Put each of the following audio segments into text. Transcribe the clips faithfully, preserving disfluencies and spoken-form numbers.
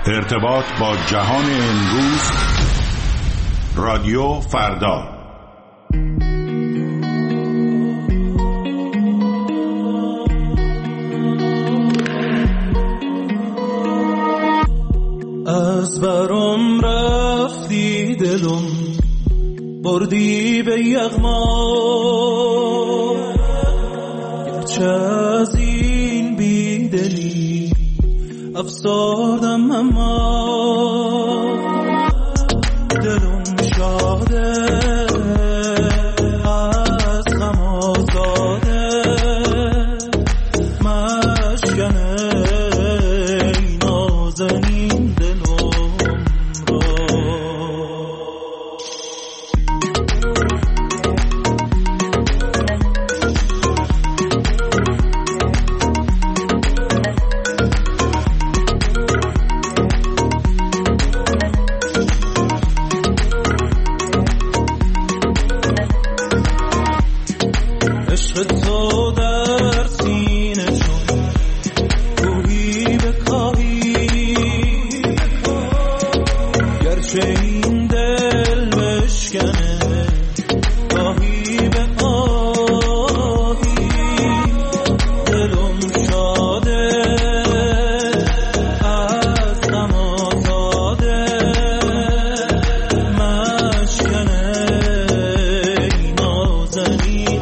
ارتباط با جهان امروز، رادیو فردا. از برام رفتی دلم، بردی به یغما، گرچه از این بیدلی افسردم اما دلم شاده از غم آزاده، مشکنه ای نازنین دلم را. تو در سینه چون روحی بکاهی، گرچه این دل بشکنه گاهی به آهی، دلم شاده از غم آزاده، مشکنه ای نازنین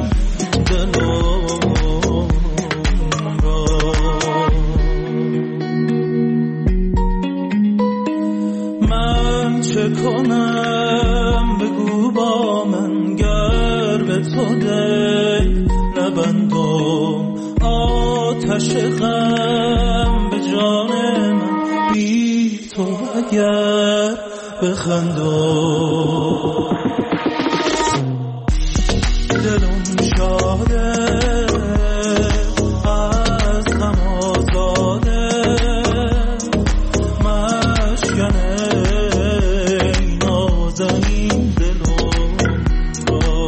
من چه کنم بگو با من، گر به تو دی نبندم آتش غم به جان من، بی تو اگر بخندم دلم شاده از غم آزاده، مشکنه ای نازنین دلم را.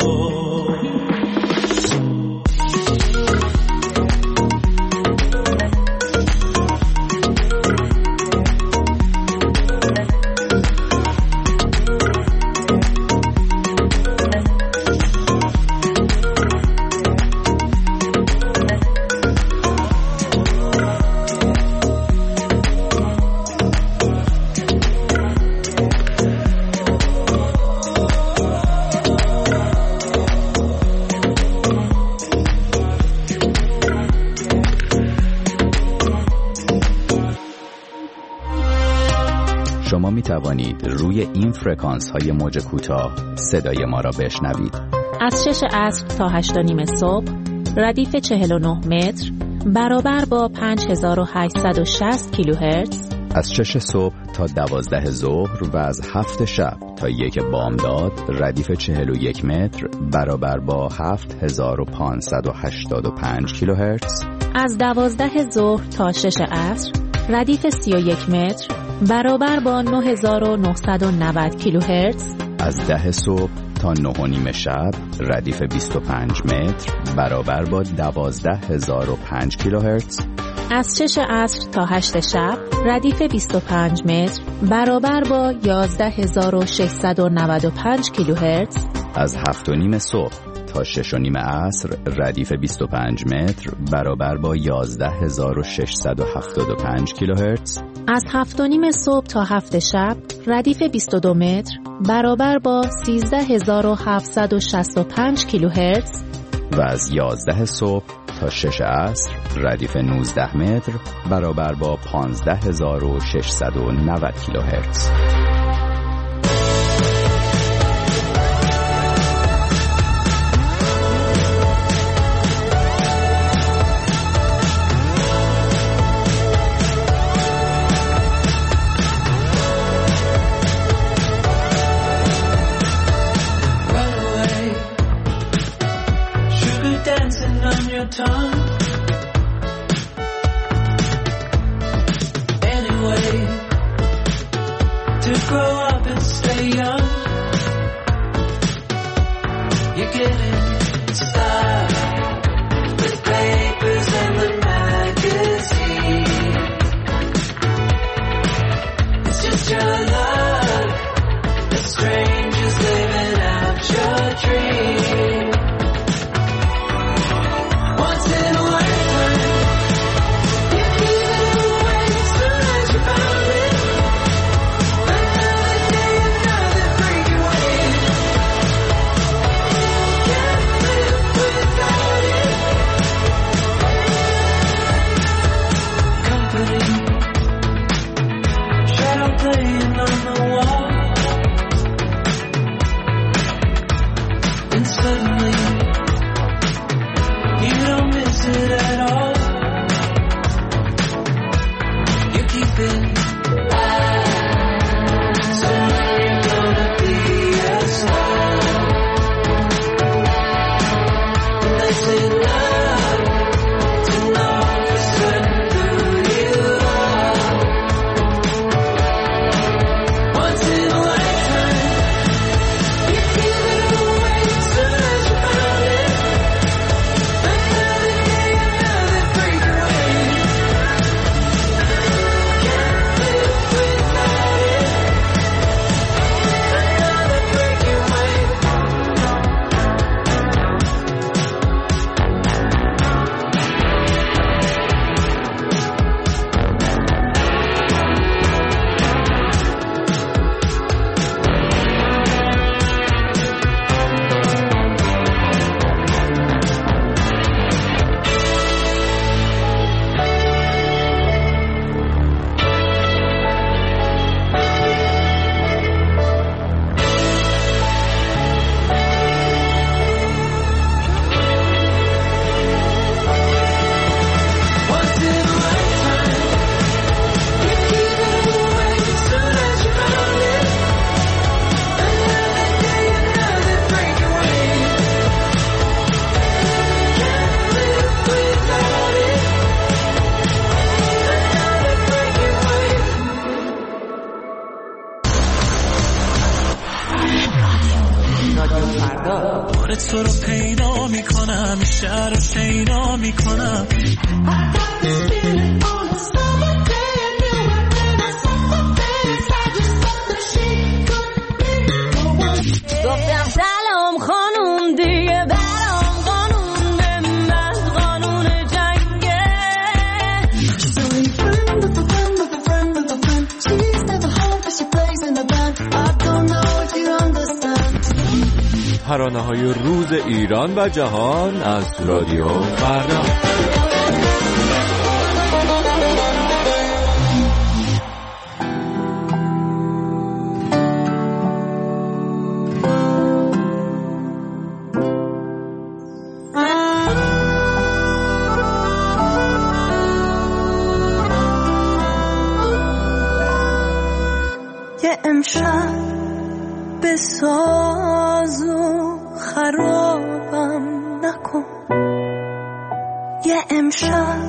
شما می توانید روی این فرکانس های موج کوتاه صدای ما را بشنوید. از شش عصر تا هشت و نیم صبح، ردیف چهل و نه متر برابر با پنج هزار و هشتصد و شصت کیلوهرتز. از شش صبح تا دوازده ظهر و از هفت شب تا یک بامداد، ردیف چهل و یک متر برابر با هفت هزار و پانصد و هشتاد و پنج کیلوهرتز. از دوازده ظهر تا شش عصر، ردیف سی و یک متر برابر با نه هزار و نهصد و نود کیلوهرتز. از ده صبح تا نه و نیم شب، ردیف بیست و پنج متر برابر با دوازده هزار و پنج کیلوهرتز. از شش عصر تا هشت شب، ردیف بیست و پنج متر برابر با یازده هزار و ششصد و نود و پنج کیلوهرتز. از هفت و نیم صبح تا شش و نیم عصر، ردیف بیست و پنج متر برابر با یازده هزار و ششصد و هفتاد و پنج کیلوهرتز. از هفت و نیم صبح تا هفت شب، ردیف بیست و دو متر برابر با سیزده هزار و هفتصد و شصت و پنج کیلوهرتز. و از یازده صبح تا شش عصر، ردیف نوزده متر برابر با پانزده هزار و ششصد و نود کیلوهرتز. Tongue. Anyway, to تو رو پیدا میکنم، شهر رو شیدا میکنم. گفتم سلام خانوم دیگه برام قانون من قانون جنگه. She's only friend of a friend of a friend of a friend. She's never home but she plays in the band. I don't know if you understand. ترانه‌های روز ایران و جهان از رادیو فردا. یه امشب به ساز و خرابم نکن، یه امشب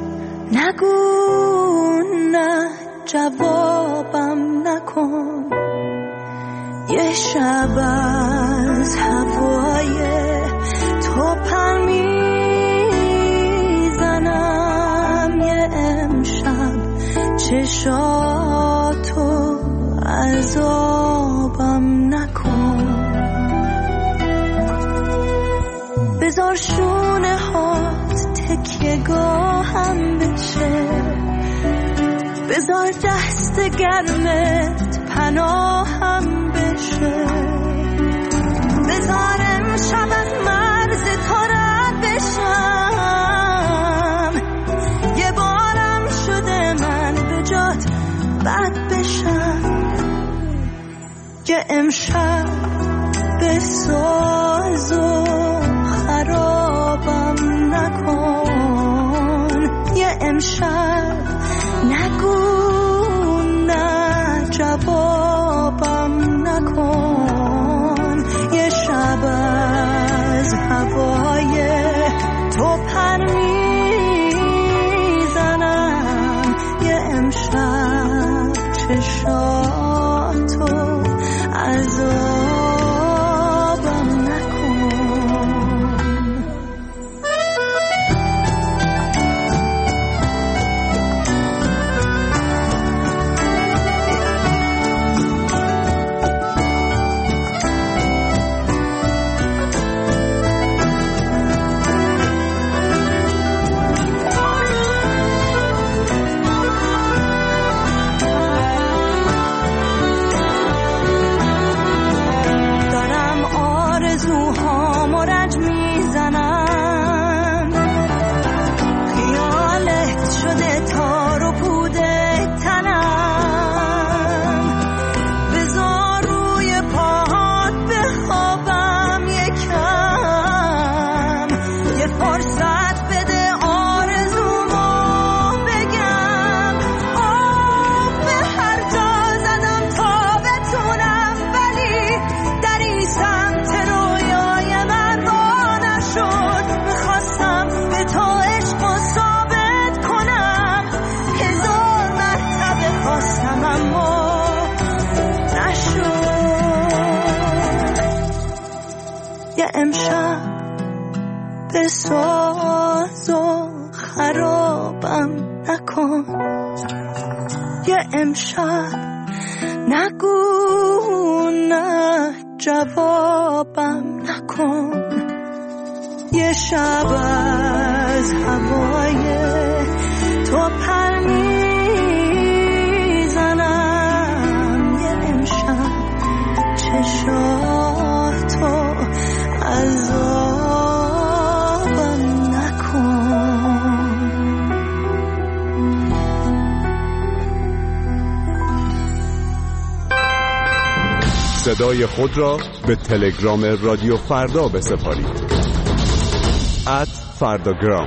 نگو نه جوابم نکن. یه شب از هوای تو پر میزنم، یه امشب چشاتو عذابم نکن. بذار شونه هات تکیه گاهم بشه، بذار دست گرمت پناهم بشه، بذار امشب از مرز تو رد بشم. یه بارم شده من به جات بد بشم. یه امشب به ساز و خرابم نکن، یه امشب نگو نه جوابم نکن. یه شب از هوای تو پر میزنم، یه امشب چشاتو عذابم نکن. امشب به ساز و خرابم نکن، یه امشب نگو نه جوابم نکن. یه شب از هوای تو پر میزنم، یه امشب چشاتو عذابم نکن. صدای خود را به تلگرام رادیو فردا بسپارید. ات فرداگرام.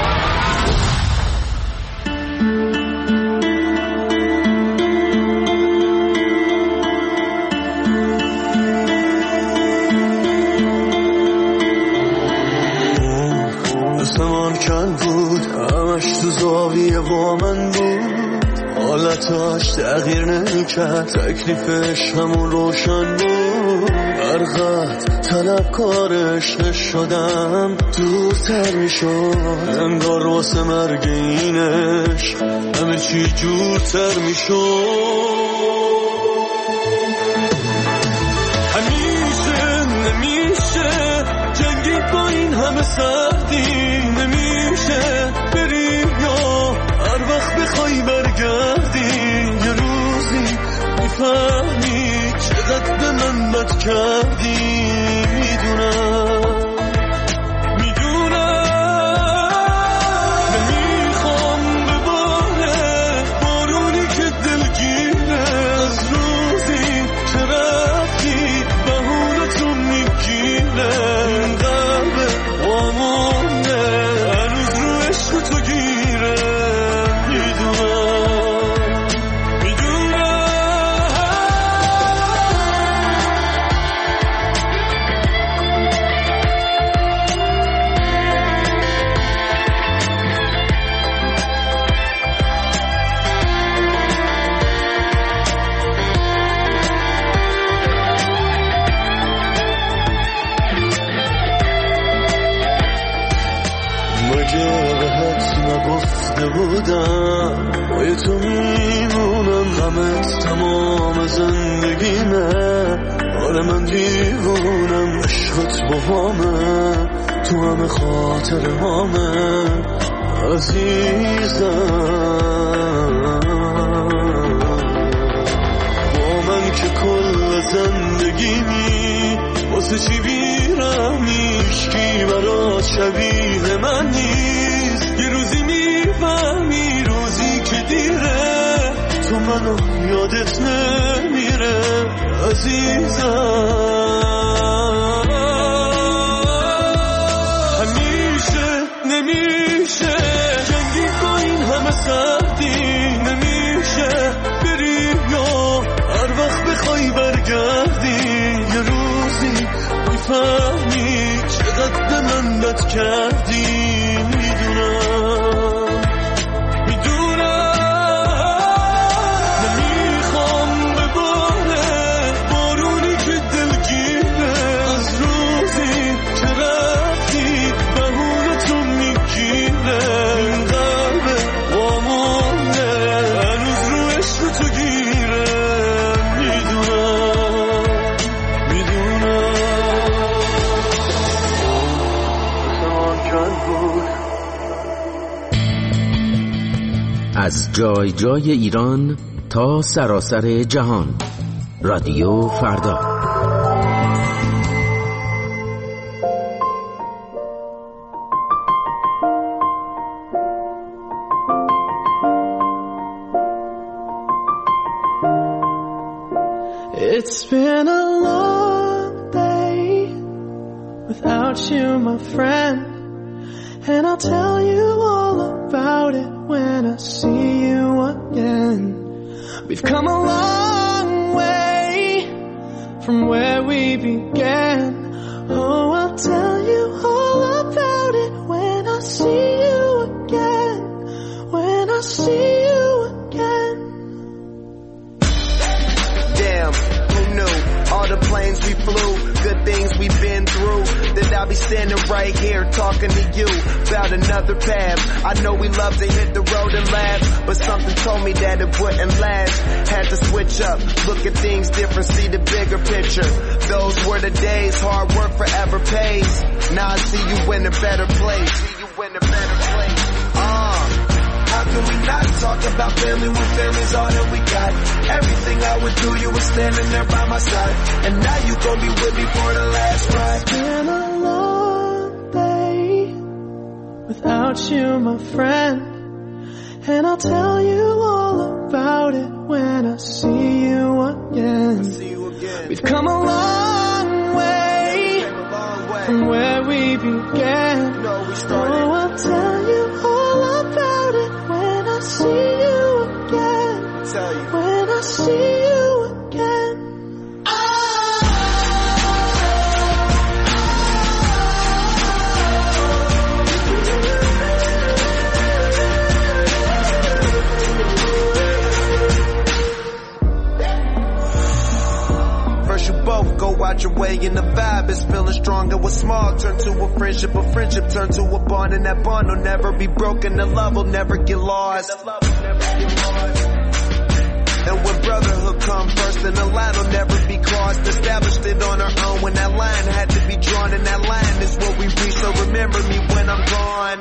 آسمان کن بود، همش تو زاویه با من بود، حالتاش تغییر نمیکرد، تکلیفش همون روشن بود. برقت طلبکارش نشدم دوستر میشد انگار واسه مرگ اینش همه چی جورتر میشد همیشه نمیشه جنگی با این همه سردی نمیشه بریم یا هر وقت بخوای برگردی یه روزی میفهمی چقدر به من بد کردی میدونم میدونم نمیخوام بباره بارونی که دلگیره از روزی که رفتی بهونتو میگیره این قلب وامونه هنوز رو عشق تو گیره میدونم بودم با تو میمونم غمت تمام زندگیمه حال من دیوونم عشقت با همه تو همه خاطر همه عزیزم با من که کل زندگیمی واسه چی بیرم هیچکی برات شبیه من نیست یه روزی میفهمی روزی که دیره تو منو یادت نمیره عزیزم همیشه نمیشه جنگی با این همه سردی نمیشه بریم یا هر وقت بخوای برگردی یه روزی میفهمی چقدر به من بد کردی میدونم از جای جای ایران تا سراسر جهان رادیو فردا It's been a long day without you, my friend, and I'll tell you all about it when I see you again. We've come a long way from where we began. Oh, I'll tell you all about it when I see you again. When I see you again. Damn, who knew? All the planes we flew, good things we've been through. That I'll be standing right here talking to you about another path. I know we love to hit the road and laugh, but something told me that it wouldn't last. Had to switch up, look at things different, see the bigger picture. Those were the days, hard work forever pays. Now I see you in a better place. See you in a better place. Uh, how can we not talk about family when family's all that we got? Everything I would do, you were standing there by my side, and now you gon' be with me for the last ride. It's been a long day without you, my friend, and I'll tell you all about it when I see you again. See you again. We've come a long way, Came a long way. from where we began. You know we started. Oh, I'll tell you all about it when I see you again. Tell you. When I see you again. First you both go out got your way and the vibe is feeling stronger. What's small turn to a friendship, a friendship turn to a bond, and that bond will never be broken. The love will never get lost. And when brotherhood come first, then the line will never be crossed. Established it on our own when that line had to be drawn, and that line is what we reach. So remember me when I'm gone.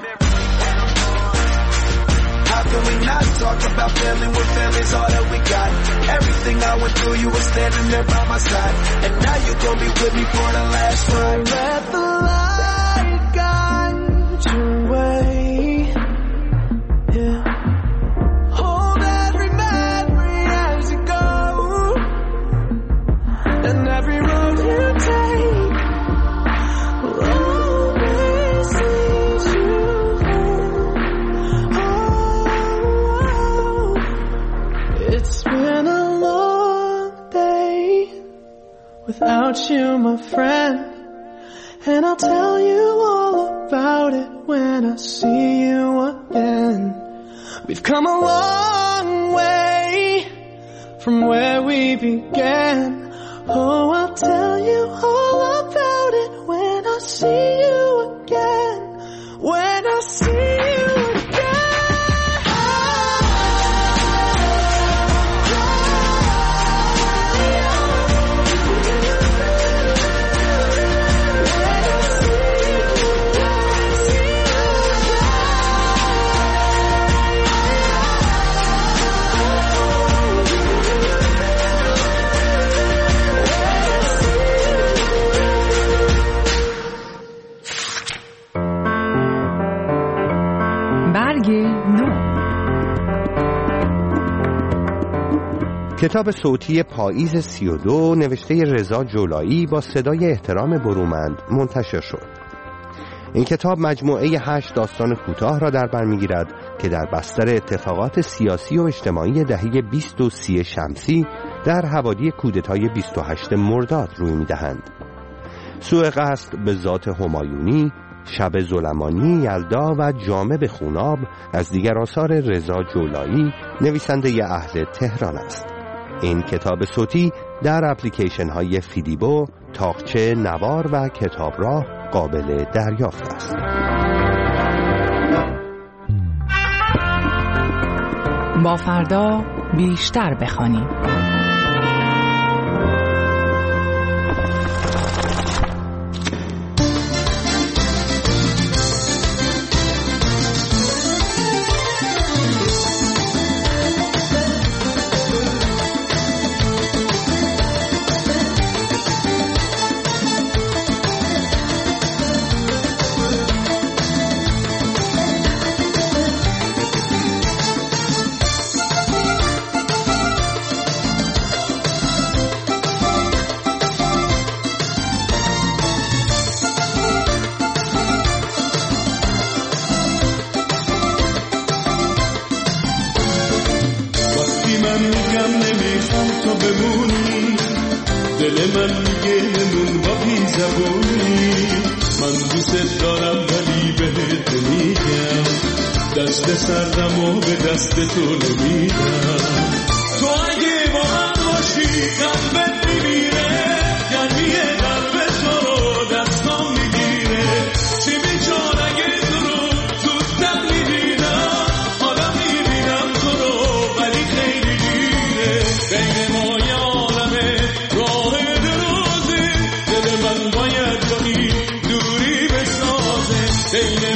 How can we not talk about family when family's all that we got? Everything I went through, you were standing there by my side, and now you gon' be with me for the last time. Let the light guide your way. Yeah. Hold every memory as you go, and every road you take will always lead you home. Oh, it's been a long day without you, my friend, and I'll tell you all about it when I see you again. We've come a long way from where we began. Oh, I'll tell you all about it when I see you again. When I see you again. کتاب صوتی پاییز سی و دو نوشته رضا جولایی با صدای احترام برومند منتشر شد. این کتاب مجموعه هشت داستان کوتاه را در بر می‌گیرد که در بستر اتفاقات سیاسی و اجتماعی دهه بیست و سی شمسی در حوالی کودتای بیست و هشتم مرداد روی می‌دهند. سوء قصد به ذات همایونی، شب ظلمانی یلدا و جامه به خوناب از دیگر آثار رضا جولایی نویسنده اهل تهران است. این کتاب صوتی در اپلیکیشن های فیدیبو، تاقچه، نوار و کتابراه قابل دریافت است. با فردا بیشتر بخوانیم.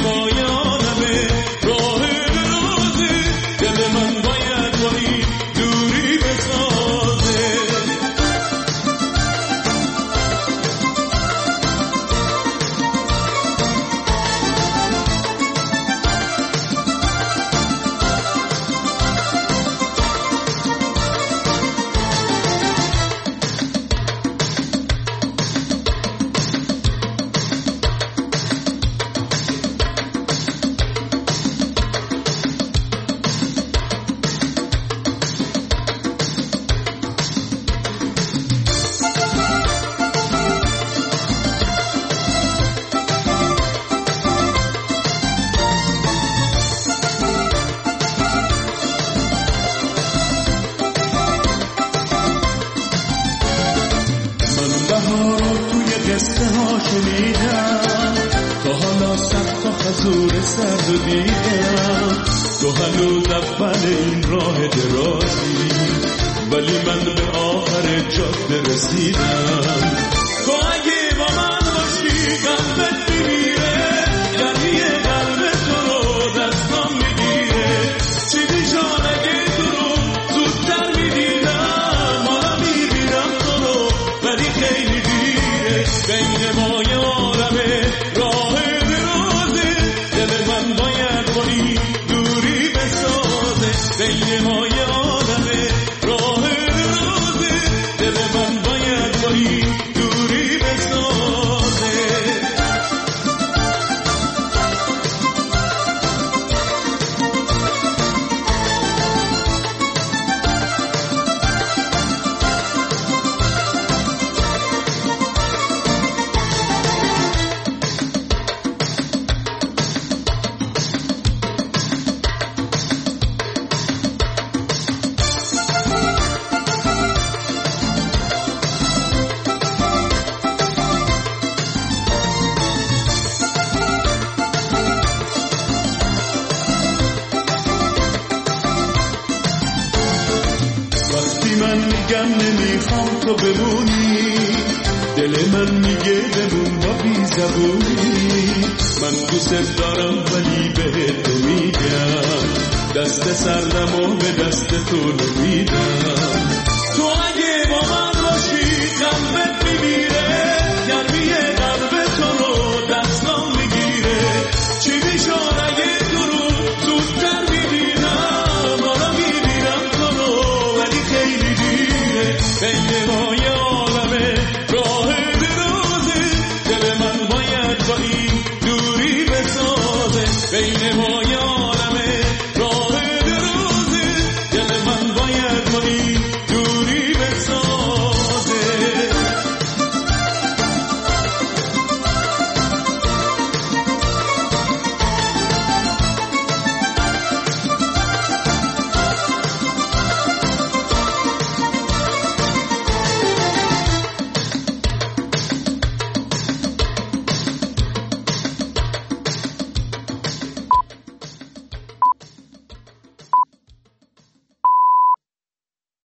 من باید با این شنیدم، تا حالا صد تا خزور سرد و دیدم. تو هنوز اول این راه درازی، ولی من به آخر جاده رسیدم. تو اگه با من باشی قلبت میمیره، یعنی قلب تو رو دستم میگیره. چیزی شان اگه تو رو زودتر میدیدم، حالا میبینم تو رو ولی خیلی دیره. بین ما یه عالمه راه درازه، دل من باید با این دوری بسازه. بین ما یه عالمه راه درازه، دل من باید با این دوری بسازه. من میگم نمیخوام تو بمونی، دل من میگه بمون با بی زبونی. من دوست دارم ولی بهت نمیگم، دست سردم و به دست تو نمیدم.